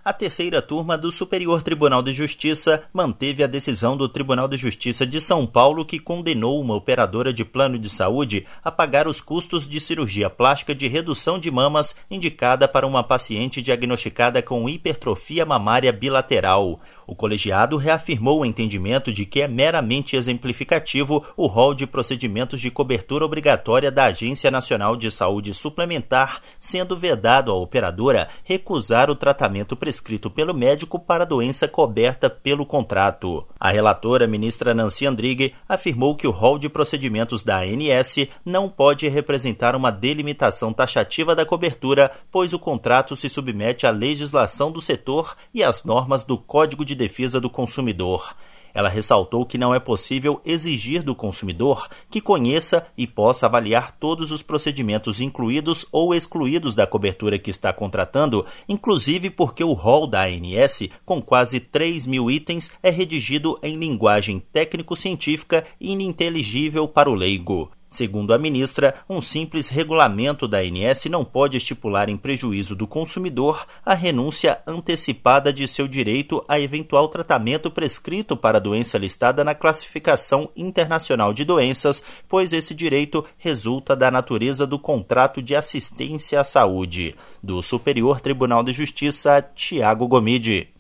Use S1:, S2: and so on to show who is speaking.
S1: A terceira turma do Superior Tribunal de Justiça manteve a decisão do Tribunal de Justiça de São Paulo que condenou uma operadora de plano de saúde a pagar os custos de cirurgia plástica de redução de mamas indicada para uma paciente diagnosticada com hipertrofia mamária bilateral. O colegiado reafirmou o entendimento de que é meramente exemplificativo o rol de procedimentos de cobertura obrigatória da Agência Nacional de Saúde Suplementar, sendo vedado à operadora recusar o tratamento prescrito pelo médico para a doença coberta pelo contrato. A relatora, ministra Nancy Andrighi, afirmou que o rol de procedimentos da ANS não pode representar uma delimitação taxativa da cobertura, pois o contrato se submete à legislação do setor e às normas do Código de Defesa do Consumidor. Ela ressaltou que não é possível exigir do consumidor que conheça e possa avaliar todos os procedimentos incluídos ou excluídos da cobertura que está contratando, inclusive porque o rol da ANS, com quase 3.000 itens, é redigido em linguagem técnico-científica e ininteligível para o leigo. Segundo a ministra, um simples regulamento da ANS não pode estipular em prejuízo do consumidor a renúncia antecipada de seu direito a eventual tratamento prescrito para a doença listada na Classificação Internacional de Doenças, pois esse direito resulta da natureza do contrato de assistência à saúde. Do Superior Tribunal de Justiça, Tiago Gomide.